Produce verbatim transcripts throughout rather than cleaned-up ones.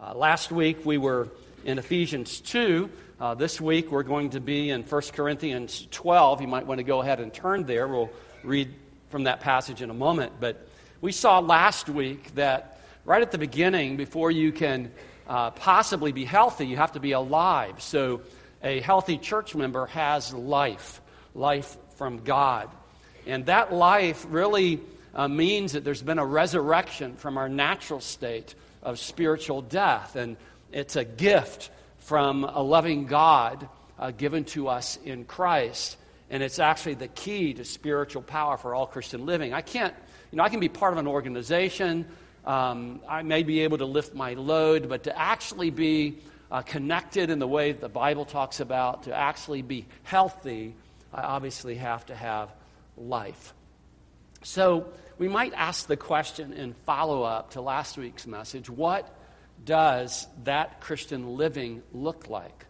Uh, last week we were in Ephesians two. Uh, this week we're going to be in First Corinthians twelve. You might want to go ahead and turn there. We'll read from that passage in a moment. But we saw last week that right at the beginning, before you can uh, possibly be healthy, you have to be alive. So a healthy church member has life, life from God. And that life really uh, means that there's been a resurrection from our natural state of spiritual death. And it's a gift from a loving God uh, given to us in Christ. And it's actually the key to spiritual power for all Christian living. I can't, you know, I can be part of an organization. Um, I may be able to lift my load, but to actually be uh, connected in the way that the Bible talks about, to actually be healthy, I obviously have to have life. So we might ask the question in follow-up to last week's message, what does that Christian living look like?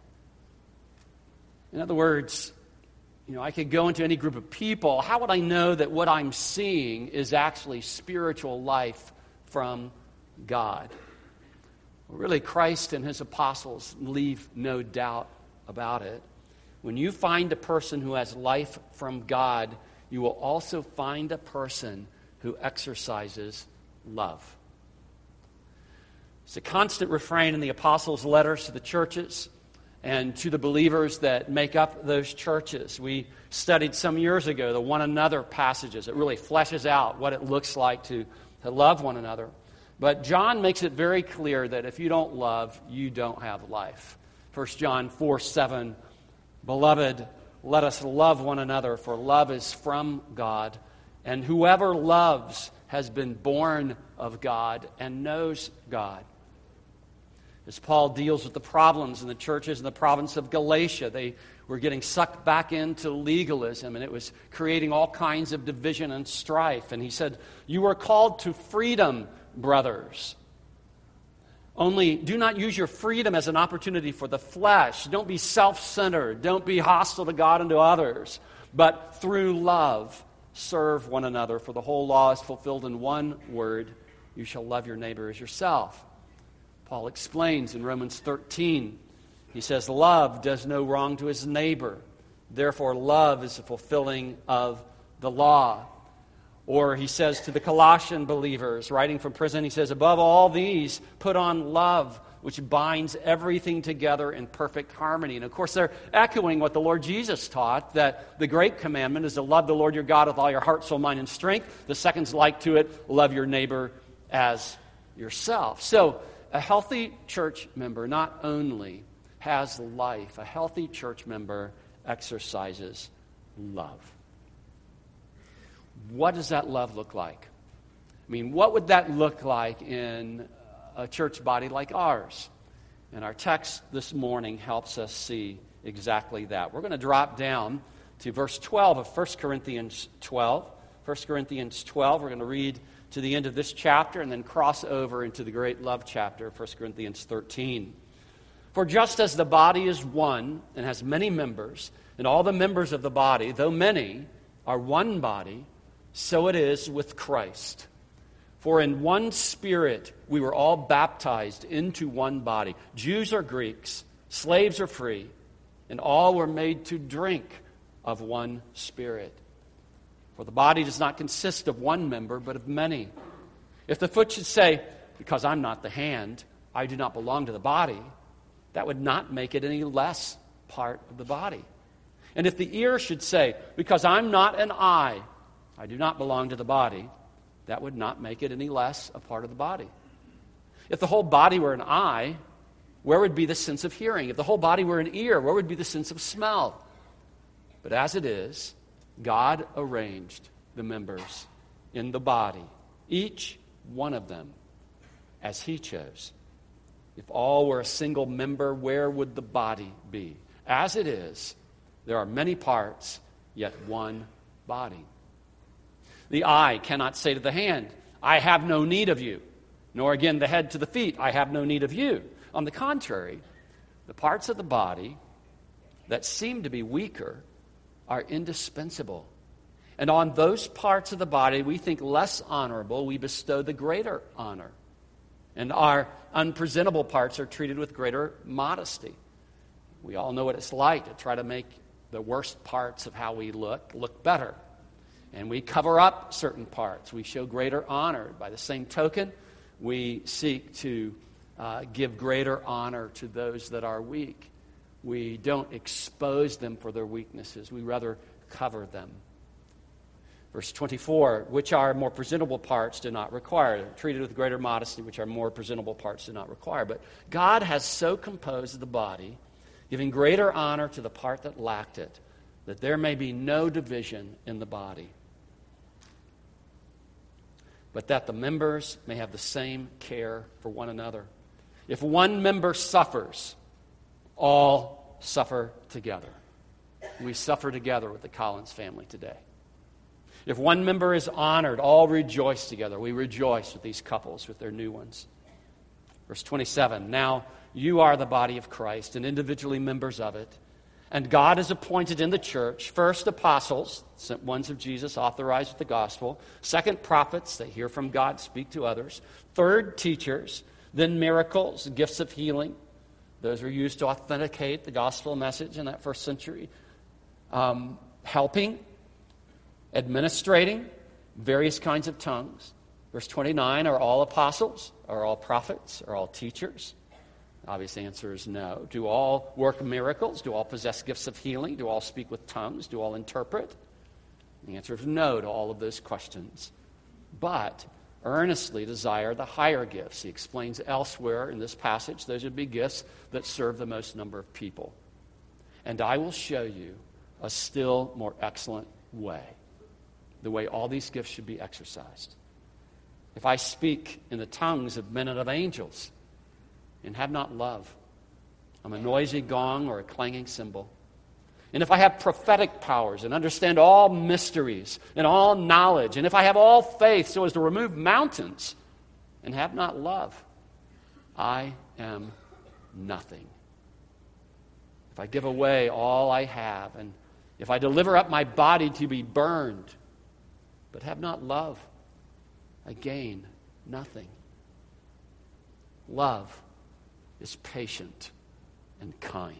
In other words, you know, I could go into any group of people. How would I know that what I'm seeing is actually spiritual life from God? Well, really, Christ and his apostles leave no doubt about it. When you find a person who has life from God, you will also find a person who exercises love. It's a constant refrain in the apostles' letters to the churches and to the believers that make up those churches. We studied some years ago the one another passages. It really fleshes out what it looks like to, to love one another. But John makes it very clear that if you don't love, you don't have life. First John four seven, Beloved, let us love one another, for love is from God, and whoever loves has been born of God and knows God. As Paul deals with the problems in the churches in the province of Galatia, they were getting sucked back into legalism, and it was creating all kinds of division and strife. And he said, you are called to freedom, brothers. Only do not use your freedom as an opportunity for the flesh. Don't be self-centered. Don't be hostile to God and to others. But through love, serve one another. For the whole law is fulfilled in one word. You shall love your neighbor as yourself. Paul explains in Romans thirteen. He says, love does no wrong to his neighbor. Therefore, love is the fulfilling of the law. Or he says to the Colossian believers, writing from prison, he says, above all these, put on love, which binds everything together in perfect harmony. And of course, they're echoing what the Lord Jesus taught, that the great commandment is to love the Lord your God with all your heart, soul, mind, and strength. The second's like to it, love your neighbor as yourself. So, a healthy church member not only has life, a healthy church member exercises love. What does that love look like? I mean, what would that look like in a church body like ours? And our text this morning helps us see exactly that. We're going to drop down to verse twelve of First Corinthians twelve. First Corinthians twelve, we're going to read to the end of this chapter and then cross over into the great love chapter, First Corinthians thirteen. For just as the body is one and has many members, and all the members of the body, though many, are one body, so it is with Christ. For in one Spirit we were all baptized into one body, Jews or Greeks, slaves or free, and all were made to drink of one Spirit. For the body does not consist of one member, but of many. If the foot should say, because I'm not the hand, I do not belong to the body, that would not make it any less part of the body. And if the ear should say, because I'm not an eye, I do not belong to the body, that would not make it any less a part of the body. If the whole body were an eye, where would be the sense of hearing? If the whole body were an ear, where would be the sense of smell? But as it is, God arranged the members in the body, each one of them, as he chose. If all were a single member, where would the body be? As it is, there are many parts, yet one body. The eye cannot say to the hand, I have no need of you, nor again the head to the feet, I have no need of you. On the contrary, the parts of the body that seem to be weaker are indispensable. And on those parts of the body we think less honorable, we bestow the greater honor. And our unpresentable parts are treated with greater modesty. We all know what it's like to try to make the worst parts of how we look look better. And we cover up certain parts. We show greater honor. By the same token, we seek to uh, give greater honor to those that are weak. We don't expose them for their weaknesses. We rather cover them. Verse twenty-four, which our more presentable parts do not require. They're treated with greater modesty, which our more presentable parts do not require. But God has so composed the body, giving greater honor to the part that lacked it, that there may be no division in the body, but that the members may have the same care for one another. If one member suffers, all suffer together. We suffer together with the Collins family today. If one member is honored, all rejoice together. We rejoice with these couples, with their new ones. Verse twenty-seven, now you are the body of Christ and individually members of it. And God has appointed in the church, first apostles, sent ones of Jesus, authorized with the gospel. Second, prophets, they hear from God, speak to others. Third, teachers. Then miracles, gifts of healing. Those were used to authenticate the gospel message in that first century. Um, helping, administrating, various kinds of tongues. Verse twenty-nine, are all apostles? Are all prophets? Are all teachers? Obvious answer is no. Do all work miracles? Do all possess gifts of healing? Do all speak with tongues? Do all interpret? The answer is no to all of those questions. But earnestly desire the higher gifts. He explains elsewhere in this passage, those would be gifts that serve the most number of people. And I will show you a still more excellent way, the way all these gifts should be exercised. If I speak in the tongues of men and of angels, and have not love, I'm a noisy gong or a clanging cymbal. And if I have prophetic powers and understand all mysteries and all knowledge, and if I have all faith so as to remove mountains and have not love, I am nothing. If I give away all I have, and if I deliver up my body to be burned, but have not love, I gain nothing. Love is patient and kind.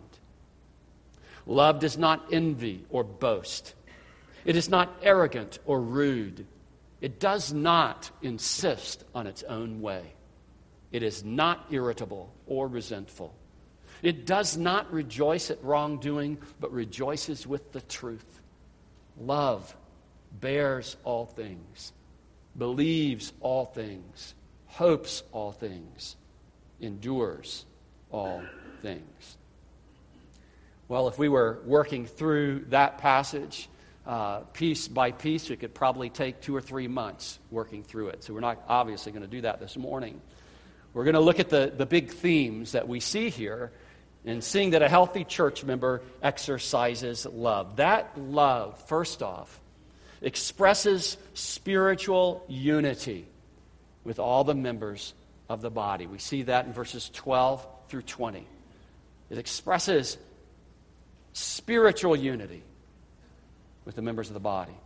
Love does not envy or boast. It is not arrogant or rude. It does not insist on its own way. It is not irritable or resentful. It does not rejoice at wrongdoing, but rejoices with the truth. Love bears all things, believes all things, hopes all things, endures all things. Well, if we were working through that passage uh, piece by piece, we could probably take two or three months working through it. So we're not obviously going to do that this morning. We're going to look at the, the big themes that we see here and seeing that a healthy church member exercises love. That love, first off, expresses spiritual unity with all the members of the body. We see that in verses twelve through twenty. It expresses spiritual unity with the members of the body.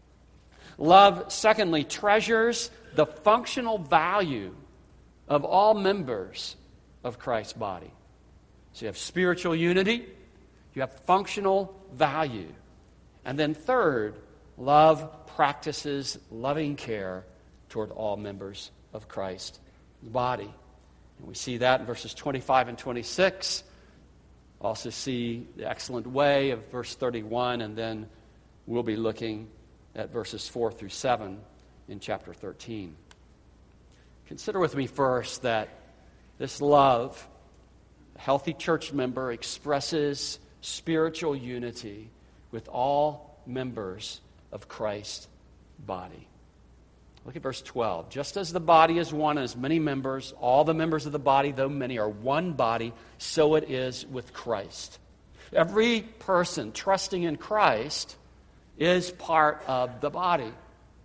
Love, secondly, treasures the functional value of all members of Christ's body. So you have spiritual unity, you have functional value. And then third, love practices loving care toward all members of Christ's body. And we see that in verses twenty-five and twenty-six. Also see the excellent way of verse thirty-one, and then we'll be looking at verses four through seven in chapter thirteen. Consider with me first that this love, a healthy church member expresses spiritual unity with all members of Christ's body. Look at verse twelve. Just as the body is one and has many members, all the members of the body, though many, are one body, so it is with Christ. Every person trusting in Christ is part of the body.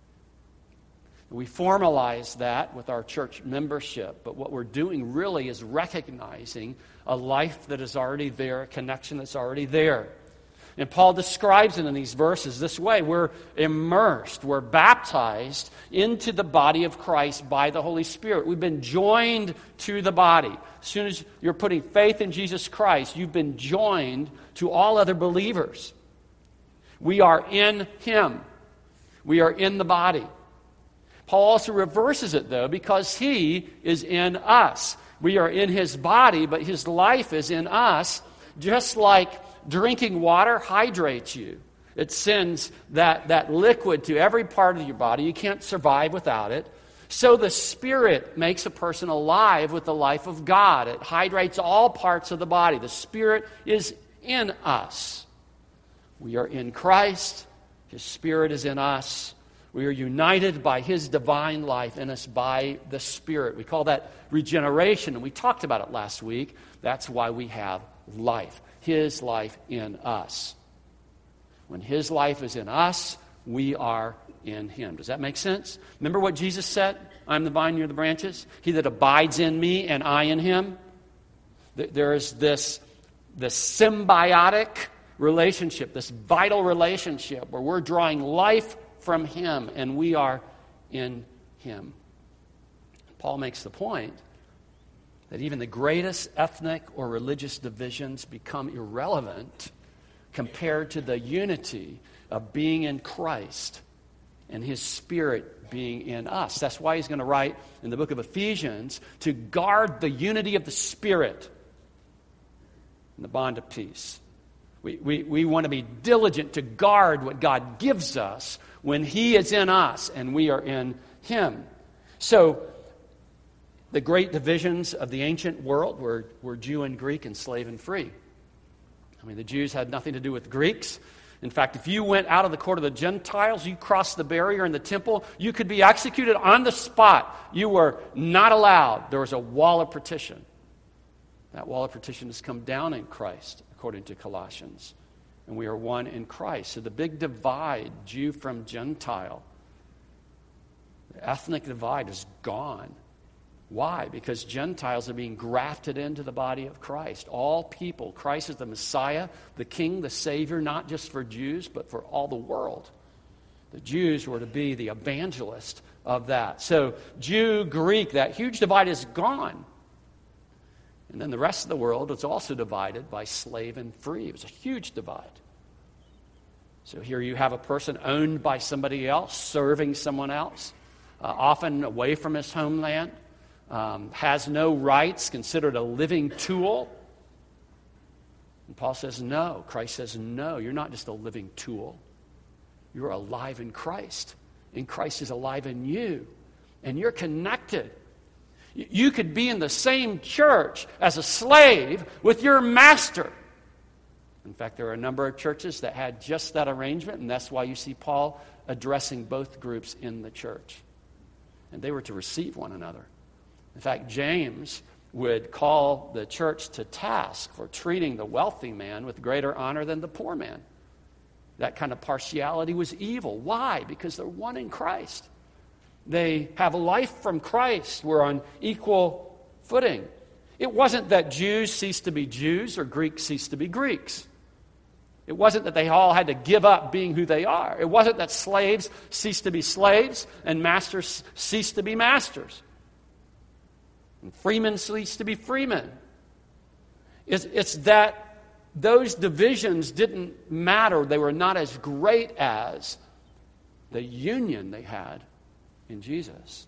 We formalize that with our church membership, but what we're doing really is recognizing a life that is already there, a connection that's already there. And Paul describes it in these verses this way. We're immersed, we're baptized into the body of Christ by the Holy Spirit. We've been joined to the body. As soon as you're putting faith in Jesus Christ, you've been joined to all other believers. We are in Him. We are in the body. Paul also reverses it, though, because He is in us. We are in His body, but His life is in us, just like drinking water hydrates you. It sends that, that liquid to every part of your body. You can't survive without it. So the Spirit makes a person alive with the life of God. It hydrates all parts of the body. The Spirit is in us. We are in Christ. His Spirit is in us. We are united by His divine life in us by the Spirit. We call that regeneration, and we talked about it last week. That's why we have life. His life in us. When His life is in us, we are in Him. Does that make sense? Remember what Jesus said? I'm the vine, you're the branches. He that abides in me and I in him. There is this, this symbiotic relationship, this vital relationship where we're drawing life from Him and we are in Him. Paul makes the point that even the greatest ethnic or religious divisions become irrelevant compared to the unity of being in Christ and His Spirit being in us. That's why he's going to write in the book of Ephesians to guard the unity of the Spirit and the bond of peace. We, we, we want to be diligent to guard what God gives us when He is in us and we are in Him. So, the great divisions of the ancient world were, were Jew and Greek and slave and free. I mean, the Jews had nothing to do with Greeks. In fact, if you went out of the court of the Gentiles, you crossed the barrier in the temple, you could be executed on the spot. You were not allowed. There was a wall of partition. That wall of partition has come down in Christ, according to Colossians. And we are one in Christ. So the big divide, Jew from Gentile, the ethnic divide is gone. Why? Because Gentiles are being grafted into the body of Christ. All people. Christ is the Messiah, the King, the Savior, not just for Jews, but for all the world. The Jews were to be the evangelist of that. So Jew, Greek, that huge divide is gone. And then the rest of the world was also divided by slave and free. It was a huge divide. So here you have a person owned by somebody else, serving someone else, uh, often away from his homeland. Um, has no rights, considered a living tool. And Paul says no. Christ says no. You're not just a living tool. You're alive in Christ. And Christ is alive in you. And you're connected. You could be in the same church as a slave with your master. In fact, there are a number of churches that had just that arrangement, and that's why you see Paul addressing both groups in the church. And they were to receive one another. In fact, James would call the church to task for treating the wealthy man with greater honor than the poor man. That kind of partiality was evil. Why? Because they're one in Christ. They have life from Christ. We're on equal footing. It wasn't that Jews ceased to be Jews or Greeks ceased to be Greeks. It wasn't that they all had to give up being who they are. It wasn't that slaves ceased to be slaves and masters ceased to be masters. And freemen ceased to be freemen. It's, it's that those divisions didn't matter. They were not as great as the union they had in Jesus.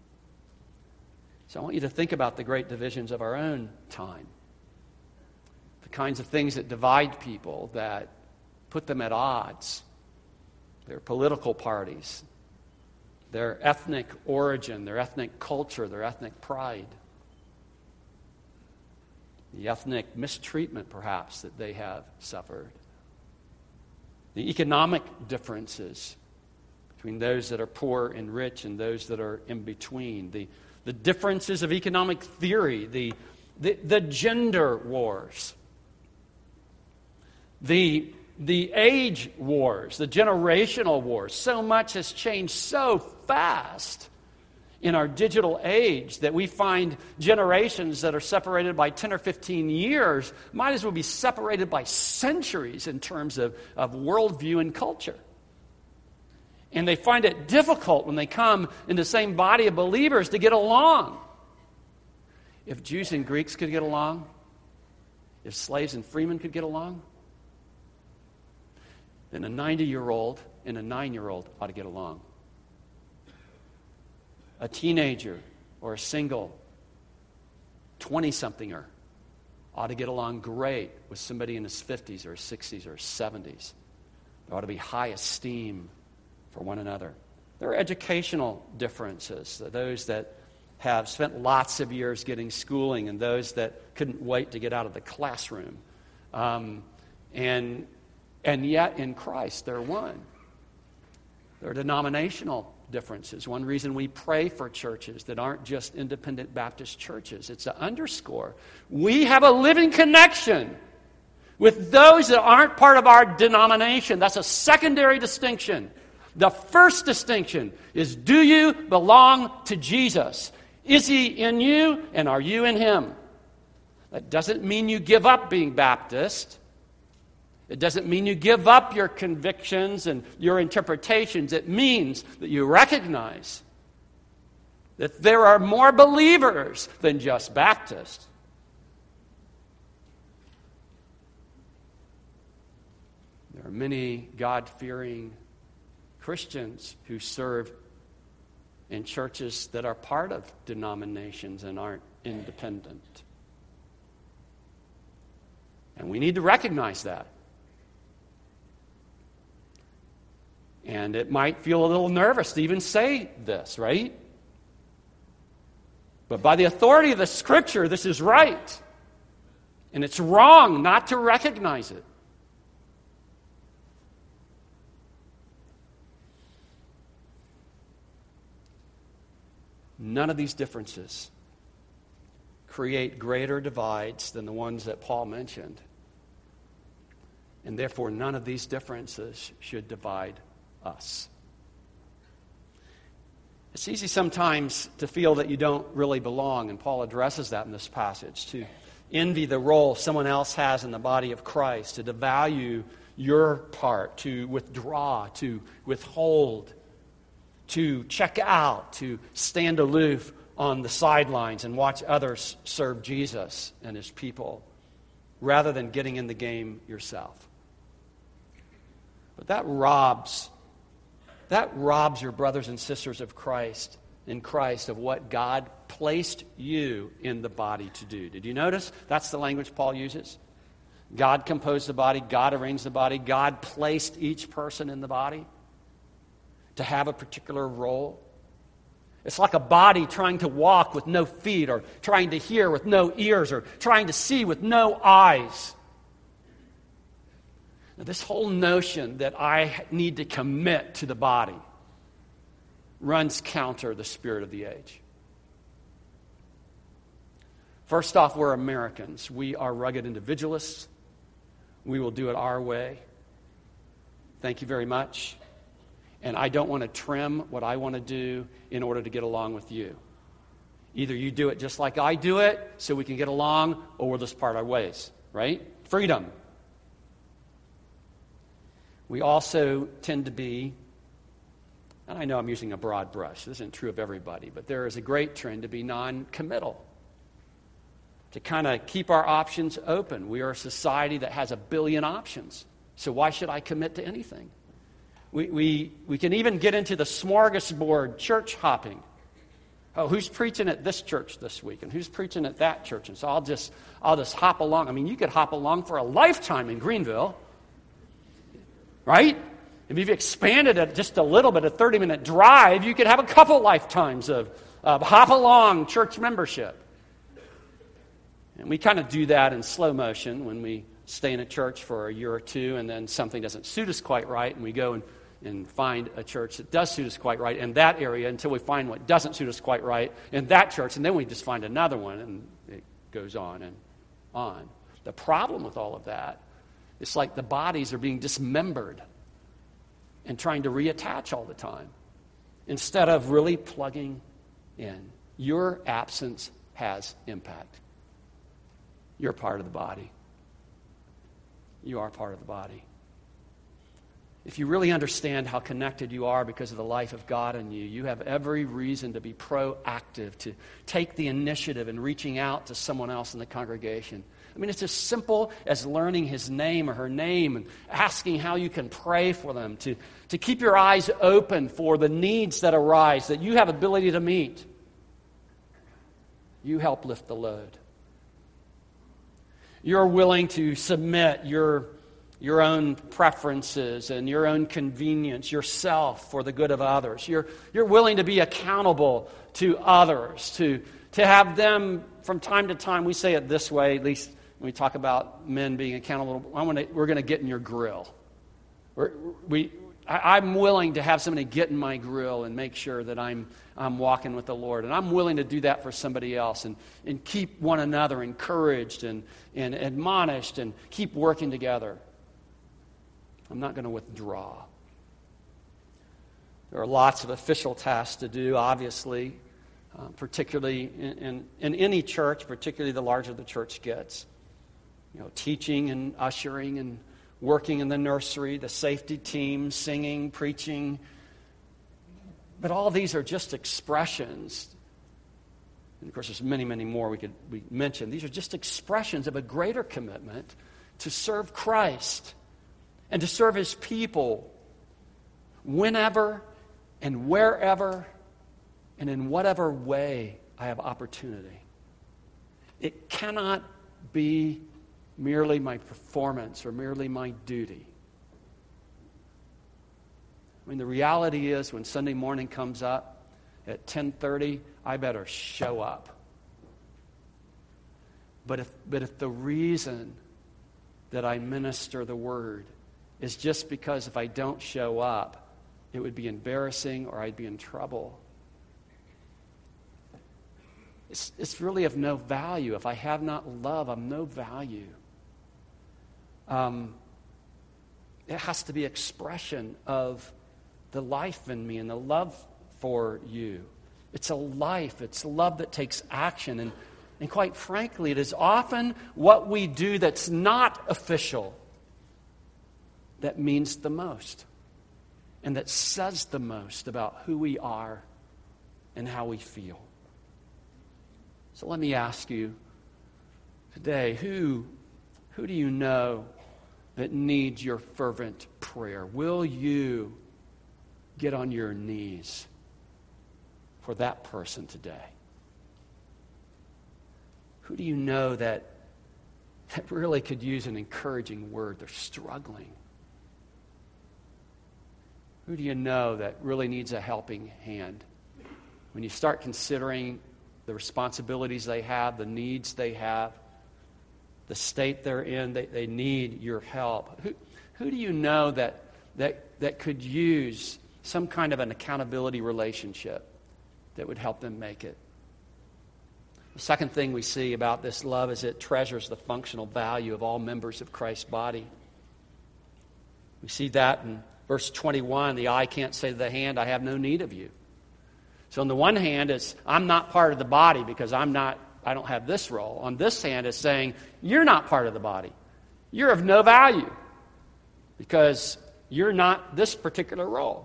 So I want you to think about the great divisions of our own time. The kinds of things that divide people, that put them at odds. Their political parties, their ethnic origin, their ethnic culture, their ethnic pride. The ethnic mistreatment, perhaps, that they have suffered. The economic differences between those that are poor and rich and those that are in between. The, the differences of economic theory. The, the, the gender wars. The, the age wars. The generational wars. So much has changed so fast. in our digital age that we find generations that are separated by ten or fifteen years might as well be separated by centuries in terms of, of worldview and culture. And they find it difficult when they come in the same body of believers to get along. If Jews and Greeks could get along, if slaves and freemen could get along, then a ninety-year-old and a nine-year-old ought to get along. A teenager or a single twenty-somethinger ought to get along great with somebody in his fifties or sixties or seventies. There ought to be high esteem for one another. There are educational differences. Those that have spent lots of years getting schooling and those that couldn't wait to get out of the classroom. Um, and, and yet in Christ, they're one. There are denominational differences. One reason we pray for churches that aren't just independent Baptist churches, it's to underscore we have a living connection with those that aren't part of our denomination. That's a secondary distinction. The first distinction is, do you belong to Jesus? Is he in you and are you in him? That doesn't mean you give up being Baptist. It doesn't mean you give up your convictions and your interpretations. It means that you recognize that there are more believers than just Baptists. There are many God-fearing Christians who serve in churches that are part of denominations and aren't independent. And we need to recognize that. And it might feel a little nervous to even say this, right? But by the authority of the Scripture, this is right. And it's wrong not to recognize it. None of these differences create greater divides than the ones that Paul mentioned. And therefore, none of these differences should divide us. It's easy sometimes to feel that you don't really belong, and Paul addresses that in this passage, to envy the role someone else has in the body of Christ, to devalue your part, to withdraw, to withhold, to check out, to stand aloof on the sidelines and watch others serve Jesus and his people, rather than getting in the game yourself. But that robs, that robs your brothers and sisters of Christ, in Christ, of what God placed you in the body to do. Did you notice? That's the language Paul uses. God composed the body, God arranged the body, God placed each person in the body to have a particular role. It's like a body trying to walk with no feet, or trying to hear with no ears, or trying to see with no eyes. Now, this whole notion that I need to commit to the body runs counter the spirit of the age. First off, we're Americans. We are rugged individualists. We will do it our way. Thank you very much. And I don't want to trim what I want to do in order to get along with you. Either you do it just like I do it so we can get along, or we'll just part our ways, right? Freedom. We also tend to be, and I know I'm using a broad brush, this isn't true of everybody, but there is a great trend to be non-committal, to kind of keep our options open. We are a society that has a billion options, so why should I commit to anything? We, we, we can even get into the smorgasbord church hopping. Oh, who's preaching at this church this week? And who's preaching at that church? And so I'll just, I'll just hop along. I mean, you could hop along for a lifetime in Greenville. Right? If you've expanded it just a little bit, a thirty-minute drive, you could have a couple lifetimes of, of hop-along church membership. And we kind of do that in slow motion when we stay in a church for a year or two, and then something doesn't suit us quite right, and we go and and find a church that does suit us quite right in that area until we find what doesn't suit us quite right in that church, and then we just find another one, and it goes on and on. The problem with all of that, it's like the bodies are being dismembered and trying to reattach all the time instead of really plugging in. Your absence has impact. You're part of the body. You are part of the body. If you really understand how connected you are because of the life of God in you, you have every reason to be proactive, to take the initiative in reaching out to someone else in the congregation. I mean, it's as simple as learning his name or her name and asking how you can pray for them, to, to keep your eyes open for the needs that arise that you have ability to meet. You help lift the load. You're willing to submit your your own preferences and your own convenience, yourself for the good of others. You're, you're willing to be accountable to others, to, to have them from time to time. We say it this way, at least when we talk about men being accountable. I want to, we're going to get in your grill. We're, we, I, I'm willing to have somebody get in my grill and make sure that I'm, I'm walking with the Lord. And I'm willing to do that for somebody else and, and keep one another encouraged and, and admonished and keep working together. I'm not going to withdraw. There are lots of official tasks to do, obviously, uh, particularly in, in, in any church, particularly the larger the church gets. You know, teaching and ushering and working in the nursery, the safety team, singing, preaching. But all these are just expressions. And of course, there's many, many more we could we mention. These are just expressions of a greater commitment to serve Christ and to serve his people whenever and wherever and in whatever way I have opportunity. It cannot be merely my performance or merely my duty. I mean, the reality is when Sunday morning comes up at ten thirty, I better show up. But if, but if the reason that I minister the word is just because if I don't show up, it would be embarrassing or I'd be in trouble. It's, it's really of no value. If I have not love, I'm no value. Um, it has to be expression of the life in me and the love for you. It's a life. It's love that takes action. And, and quite frankly, it is often what we do that's not official that means the most and that says the most about who we are and how we feel. So let me ask you today, who, who do you know that needs your fervent prayer? Will you get on your knees for that person today? Who do you know that, that really could use an encouraging word? They're struggling. Who do you know that really needs a helping hand? When you start considering the responsibilities they have, the needs they have, the state they're in, they, they need your help. Who, who do you know that, that, that could use some kind of an accountability relationship that would help them make it? The second thing we see about this love is it treasures the functional value of all members of Christ's body. We see that in verse twenty-one, the eye can't say to the hand, I have no need of you. So on the one hand, it's I'm not part of the body because I'm not, I don't have this role. On this hand, it's saying you're not part of the body. You're of no value because you're not this particular role.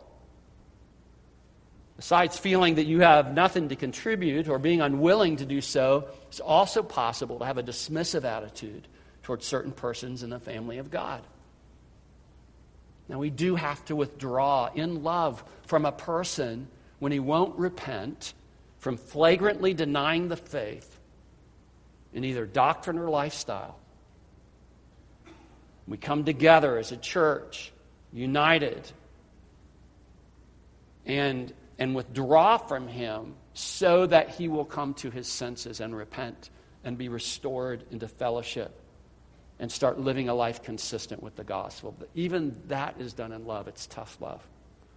Besides feeling that you have nothing to contribute or being unwilling to do so, it's also possible to have a dismissive attitude towards certain persons in the family of God. Now, we do have to withdraw in love from a person when he won't repent from flagrantly denying the faith in either doctrine or lifestyle. We come together as a church, united, and, and withdraw from him so that he will come to his senses and repent and be restored into fellowship and start living a life consistent with the gospel. But even that is done in love. It's tough love.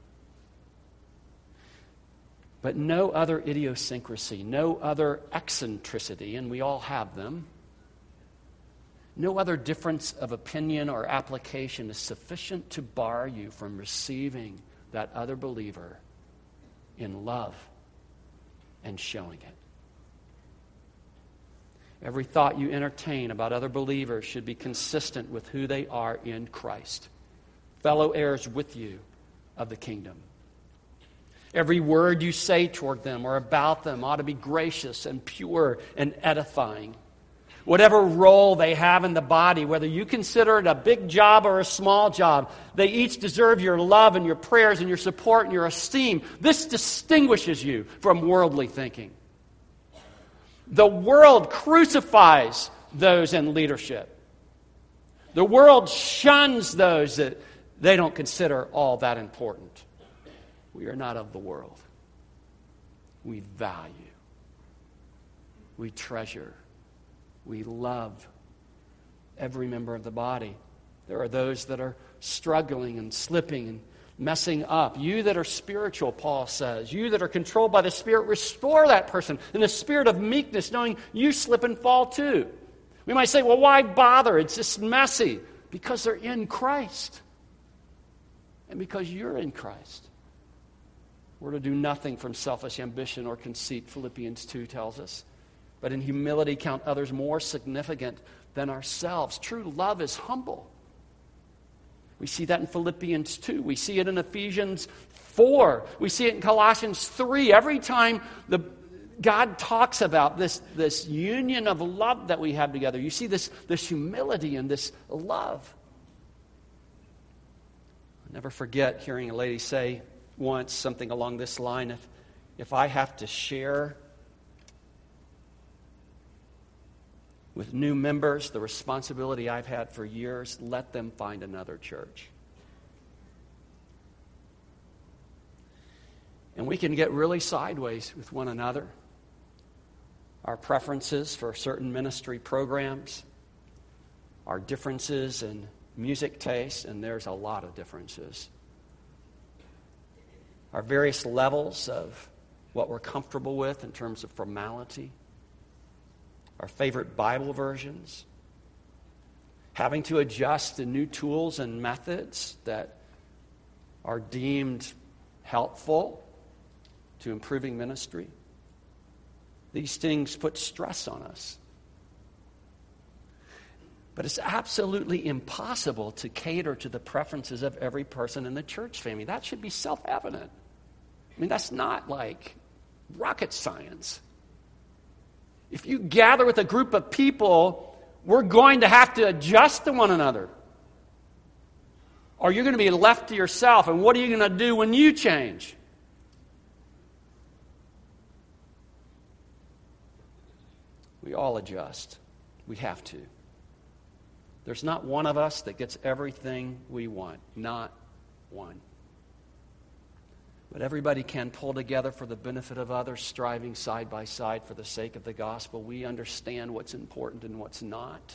But no other idiosyncrasy, no other eccentricity, and we all have them, no other difference of opinion or application is sufficient to bar you from receiving that other believer in love and showing it. Every thought you entertain about other believers should be consistent with who they are in Christ, fellow heirs with you of the kingdom. Every word you say toward them or about them ought to be gracious and pure and edifying. Whatever role they have in the body, whether you consider it a big job or a small job, they each deserve your love and your prayers and your support and your esteem. This distinguishes you from worldly thinking. The world crucifies those in leadership. The world shuns those that they don't consider all that important. We are not of the world. We value. We treasure. We love every member of the body. There are those that are struggling and slipping and messing up. You that are spiritual, Paul says, you that are controlled by the Spirit, restore that person in the spirit of meekness, knowing you slip and fall too. We might say, well, why bother? It's just messy. Because they're in Christ. And because you're in Christ. We're to do nothing from selfish ambition or conceit, Philippians two tells us. But in humility count others more significant than ourselves. True love is humble. We see that in Philippians two. We see it in Ephesians four. We see it in Colossians three. Every time the God talks about this, this union of love that we have together, you see this, this humility and this love. I'll never forget hearing a lady say once something along this line, if, if I have to share with new members the responsibility I've had for years, let them find another church. And we can get really sideways with one another. Our preferences for certain ministry programs, our differences in music taste, and there's a lot of differences. Our various levels of what we're comfortable with in terms of formality. Our favorite Bible versions. Having to adjust to new tools and methods that are deemed helpful to improving ministry. These things put stress on us. But it's absolutely impossible to cater to the preferences of every person in the church family. That should be self-evident. I mean, that's not like rocket science. If you gather with a group of people, we're going to have to adjust to one another. Or you're going to be left to yourself. And what are you going to do when you change? We all adjust. We have to. There's not one of us that gets everything we want. Not one. But everybody can pull together for the benefit of others, striving side by side for the sake of the gospel. We understand what's important and what's not.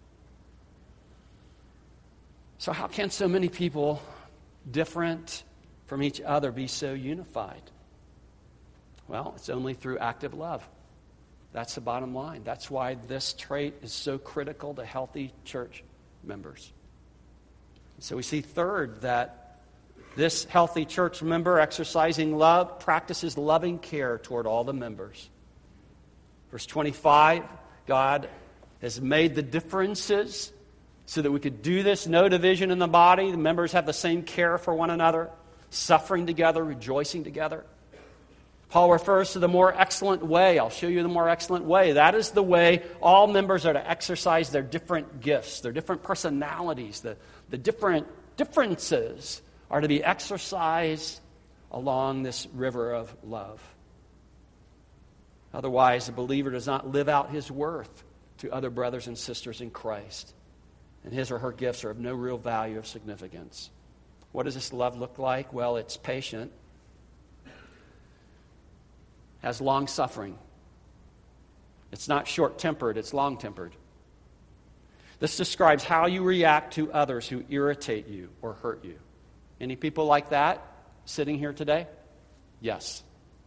So how can so many people different from each other be so unified? Well, it's only through active love. That's the bottom line. That's why this trait is so critical to healthy church members. So we see third that this healthy church member exercising love practices loving care toward all the members. Verse twenty-five, God has made the differences so that we could do this. No division in the body. The members have the same care for one another, suffering together, rejoicing together. Paul refers to the more excellent way. I'll show you the more excellent way. That is the way all members are to exercise their different gifts, their different personalities, the, the different differences are to be exercised along this river of love. Otherwise, the believer does not live out his worth to other brothers and sisters in Christ, and his or her gifts are of no real value or significance. What does this love look like? Well, it's patient, has long-suffering. It's not short-tempered, it's long-tempered. This describes how you react to others who irritate you or hurt you. Any people like that sitting here today? Yes.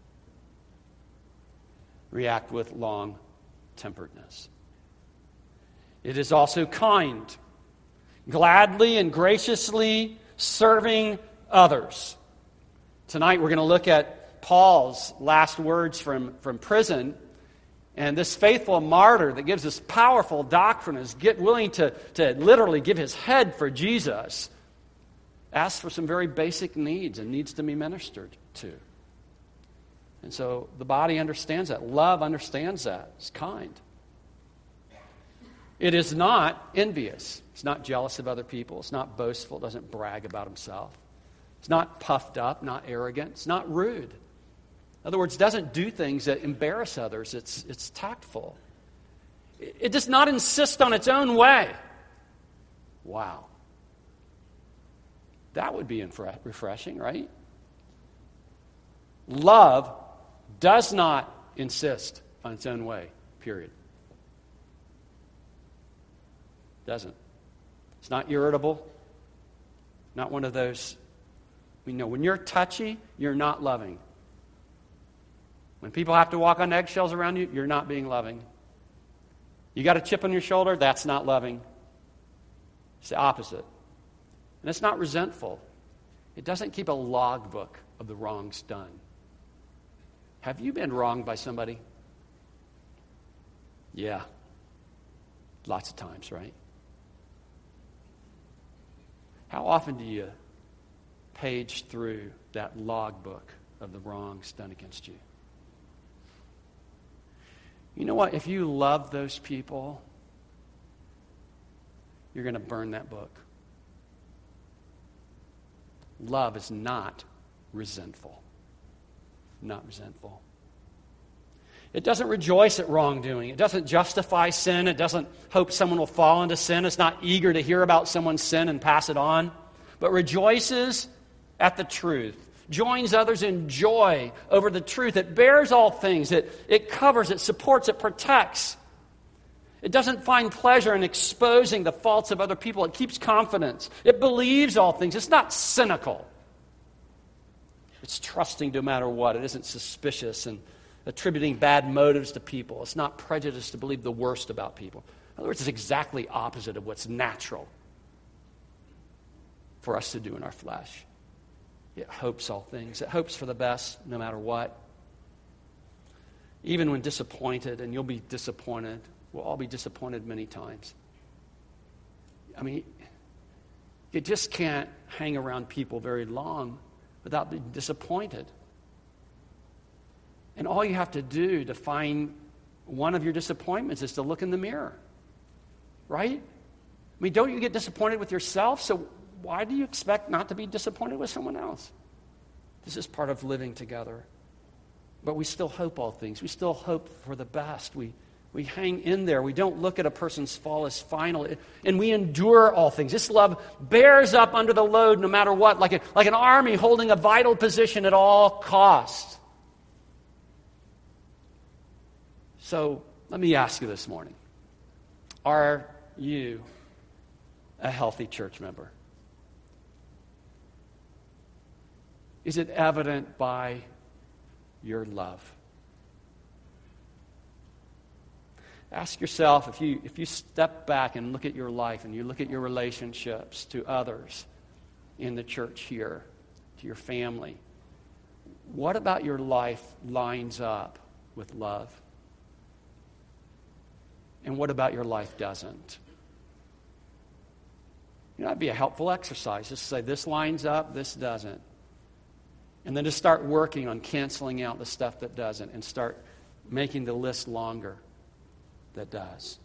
React with long-temperedness. It is also kind, gladly and graciously serving others. Tonight we're going to look at Paul's last words from, from prison. And this faithful martyr that gives this powerful doctrine is get willing to, to literally give his head for Jesus, asks for some very basic needs and needs to be ministered to. And so the body understands that. Love understands that. It's kind. It is not envious. It's not jealous of other people. It's not boastful. It doesn't brag about himself. It's not puffed up, not arrogant. It's not rude. In other words, it doesn't do things that embarrass others. It's, it's tactful. It, it does not insist on its own way. Wow. That would be infre- refreshing, right? Love does not insist on its own way, period. Doesn't. It's not irritable. Not one of those. We know when you're touchy, you're not loving. When people have to walk on eggshells around you, you're not being loving. You got a chip on your shoulder, that's not loving. It's the opposite. And it's not resentful. It doesn't keep a logbook of the wrongs done. Have you been wronged by somebody? Yeah. Lots of times, right? How often do you page through that logbook of the wrongs done against you? You know what? If you love those people, you're going to burn that book. Love is not resentful. Not resentful. It doesn't rejoice at wrongdoing. It doesn't justify sin. It doesn't hope someone will fall into sin. It's not eager to hear about someone's sin and pass it on, but rejoices at the truth. Joins others in joy over the truth. It bears all things. It, it covers, it supports, it protects. It doesn't find pleasure in exposing the faults of other people. It keeps confidence. It believes all things. It's not cynical. It's trusting no matter what. It isn't suspicious and attributing bad motives to people. It's not prejudiced to believe the worst about people. In other words, it's exactly opposite of what's natural for us to do in our flesh. It hopes all things. It hopes for the best no matter what. Even when disappointed, and you'll be disappointed, we'll all be disappointed many times. I mean, you just can't hang around people very long without being disappointed. And all you have to do to find one of your disappointments is to look in the mirror. Right? I mean, don't you get disappointed with yourself? So why do you expect not to be disappointed with someone else? This is part of living together. But we still hope all things. We still hope for the best. We we hang in there. We don't look at a person's fall as final. And we endure all things. This love bears up under the load no matter what, like, a, like an army holding a vital position at all costs. So let me ask you this morning. Are you a healthy church member? Is it evident by your love? Ask yourself, if you if you step back and look at your life and you look at your relationships to others in the church here, to your family, what about your life lines up with love? And what about your life doesn't? You know, that'd be a helpful exercise. Just to say, this lines up, this doesn't. And then just start working on canceling out the stuff that doesn't and start making the list longer that does.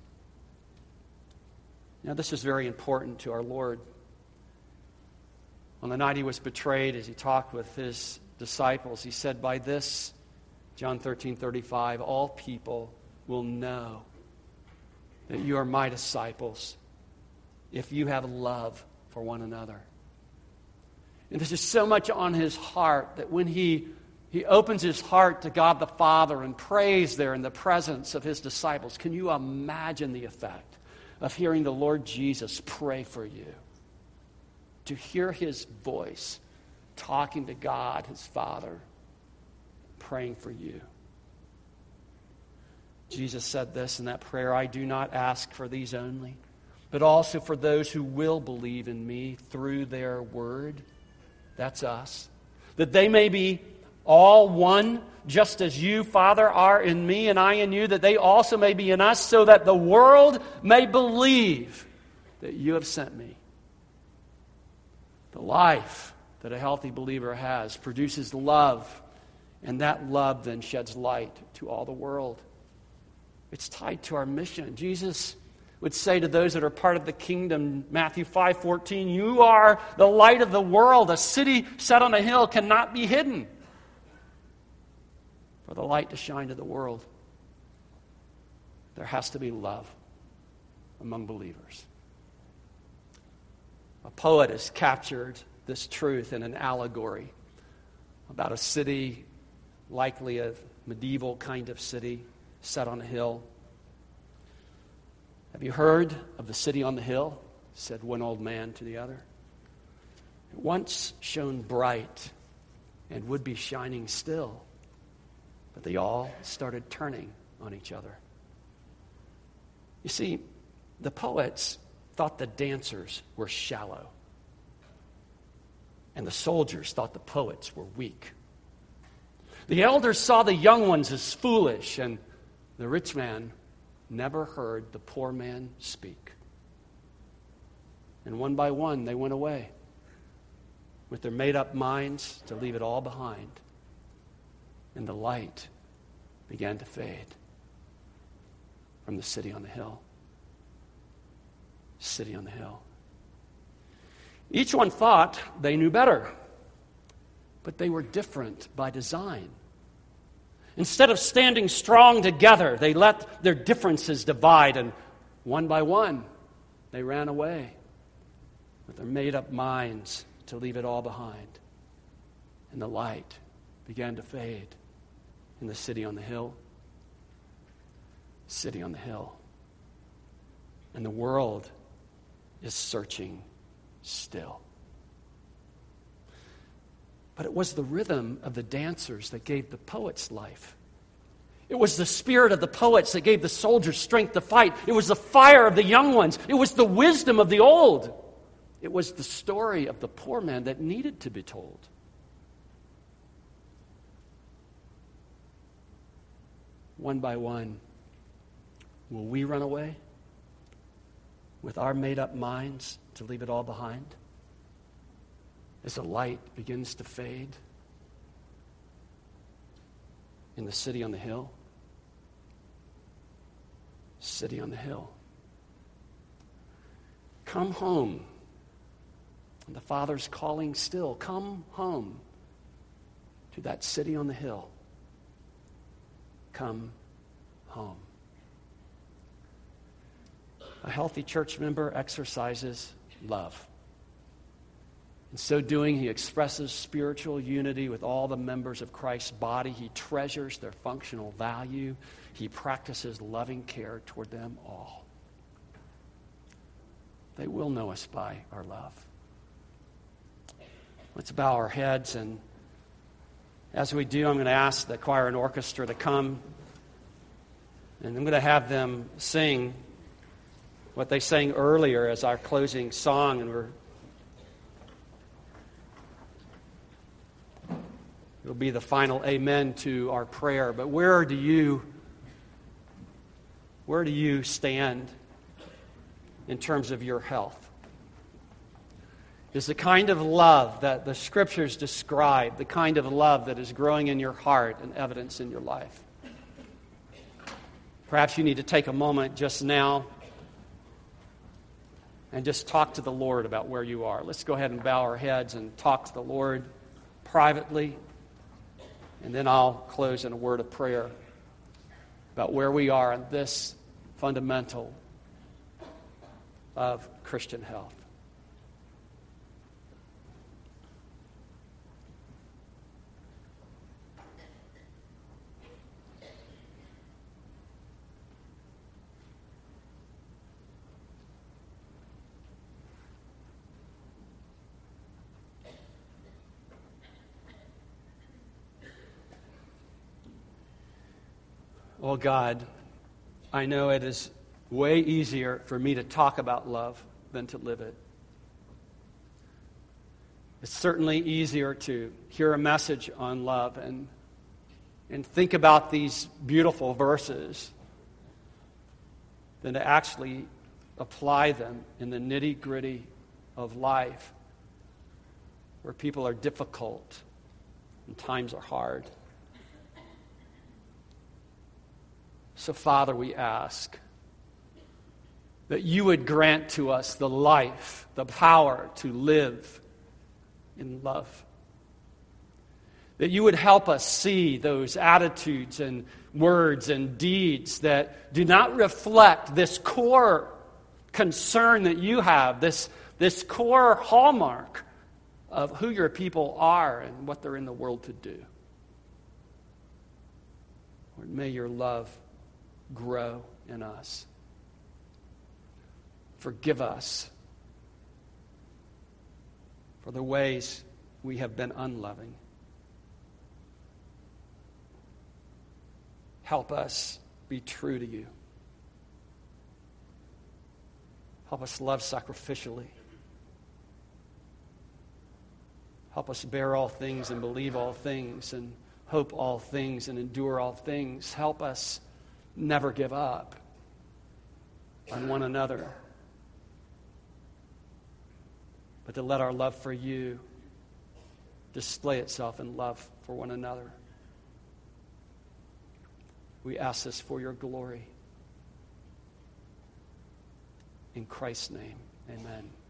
Now, this is very important to our Lord. On the night he was betrayed, as he talked with his disciples, he said, by this, John thirteen thirty-five, all people will know that you are my disciples if you have love for one another. And there's just so much on his heart that when he, he opens his heart to God the Father and prays there in the presence of his disciples, can you imagine the effect of hearing the Lord Jesus pray for you? To hear his voice talking to God, his Father, praying for you. Jesus said this in that prayer, I do not ask for these only, but also for those who will believe in me through their word. That's us. That they may be all one, just as you, Father, are in me and I in you, that they also may be in us, so that the world may believe that you have sent me. The life that a healthy believer has produces love, and that love then sheds light to all the world. It's tied to our mission. Jesus would say to those that are part of the kingdom, Matthew five fourteen, you are the light of the world. A city set on a hill cannot be hidden. For the light to shine to the world, there has to be love among believers. A poet has captured this truth in an allegory about a city, likely a medieval kind of city, set on a hill. Have you heard of the city on the hill? Said one old man to the other. It once shone bright and would be shining still, but they all started turning on each other. You see, the poets thought the dancers were shallow, and the soldiers thought the poets were weak. The elders saw the young ones as foolish, and the rich man never heard the poor man speak. And one by one, they went away with their made-up minds to leave it all behind. And the light began to fade from the city on the hill. City on the hill. Each one thought they knew better, but they were different by design. Instead of standing strong together, they let their differences divide, and one by one, they ran away with their made-up minds to leave it all behind. And the light began to fade in the city on the hill. City on the hill. And the world is searching still. But it was the rhythm of the dancers that gave the poets life. It was the spirit of the poets that gave the soldiers strength to fight. It was the fire of the young ones. It was the wisdom of the old. It was the story of the poor man that needed to be told. One by one, will we run away with our made-up minds to leave it all behind? As the light begins to fade in the city on the hill. City on the hill. Come home. And the Father's calling still. Come home to that city on the hill. Come home. A healthy church member exercises love. In so doing, he expresses spiritual unity with all the members of Christ's body. He treasures their functional value. He practices loving care toward them all. They will know us by our love. Let's bow our heads, and as we do, I'm going to ask the choir and orchestra to come, and I'm going to have them sing what they sang earlier as our closing song, and we're it'll be the final amen to our prayer. But where do you where do you stand in terms of your health? Is the kind of love that the Scriptures describe the kind of love that is growing in your heart and evidence in your life? Perhaps you need to take a moment just now and just talk to the Lord about where you are. Let's go ahead and bow our heads and talk to the Lord privately. And then I'll close in a word of prayer about where we are in this fundamental of Christian health. Oh God, I know it is way easier for me to talk about love than to live it. It's certainly easier to hear a message on love and, and think about these beautiful verses than to actually apply them in the nitty-gritty of life where people are difficult and times are hard. So, Father, we ask that you would grant to us the life, the power to live in love. That you would help us see those attitudes and words and deeds that do not reflect this core concern that you have, this, this core hallmark of who your people are and what they're in the world to do. Lord, may your love grow in us. Forgive us for the ways we have been unloving. Help us be true to you. Help us love sacrificially. Help us bear all things and believe all things and hope all things and endure all things. Help us never give up on one another, but to let our love for you display itself in love for one another. We ask this for your glory. In Christ's name, amen.